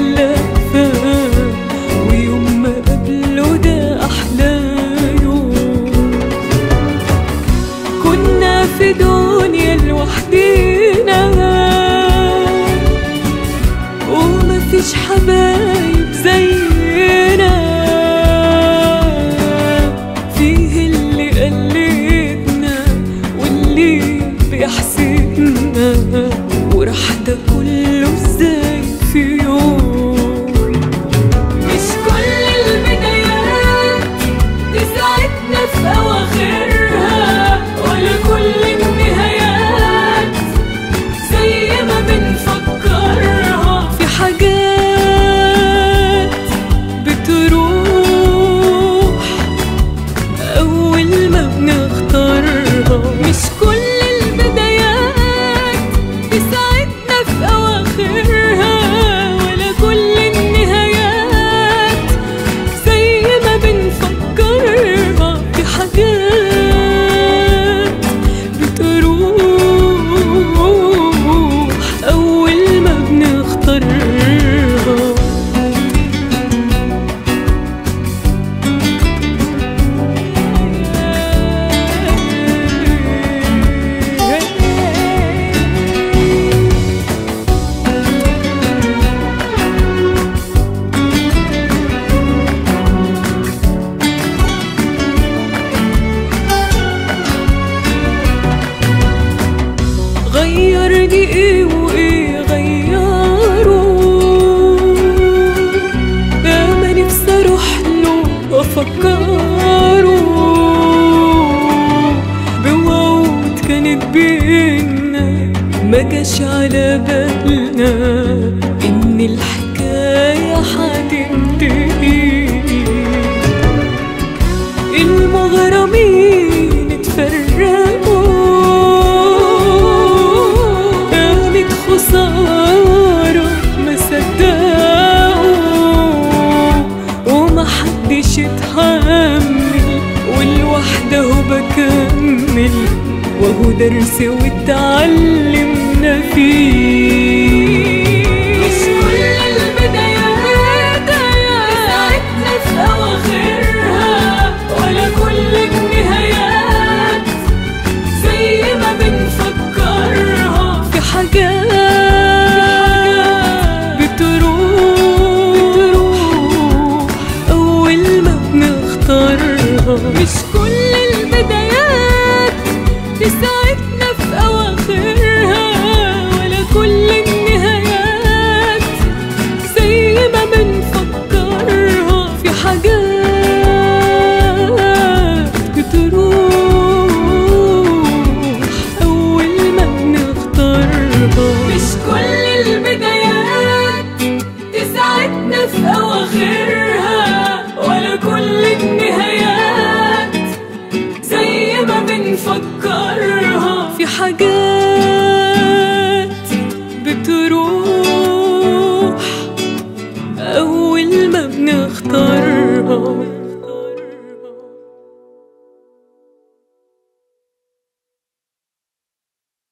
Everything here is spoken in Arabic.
اللهفة، ويوم ما قبله ده أحلى يوم. كنا في دنيا لوحدينا ومفيش حبايب زينا، فيه اللي قلدنا واللي بيحسدنا، وراح ده كله ازاي في يوم. مش كل البدايات تسعدنا في أواخرها، ولا كل النهايات زي ما بنفكرها. في حاجات بتروح أول ما بنختارها. مش كل البدايات تسعدنا في أواخرها، ولا كل النهايات زي ما بنفكرها. في حاجات بتروح أول ما بنختارها. غير دي ايه وايه غيروا، ما نفسي اروح له افكره بوعود كانت بينا، ما جاش على بالنا ان الحكاية هتنتهي. المغرمين اتفرقوا، خسارة ما صدقوا، ومحدش اتحمل، والوحدة هو بكمل، وهو درس واتعلمنا فيه. مش كل البدايات تسعدنا في أواخرها، ولا كل النهايات زي ما بنفكرها. في حاجات مش كل البدايات تسعدنا في أواخرها، ولا كل النهايات زي ما بنفكرها. في حاجات بتروح أول ما بنختارها. مش كل البدايات تسعدنا في أواخرها، ولا كل النهايات زي ما بنفكرها. في حاجات بتروح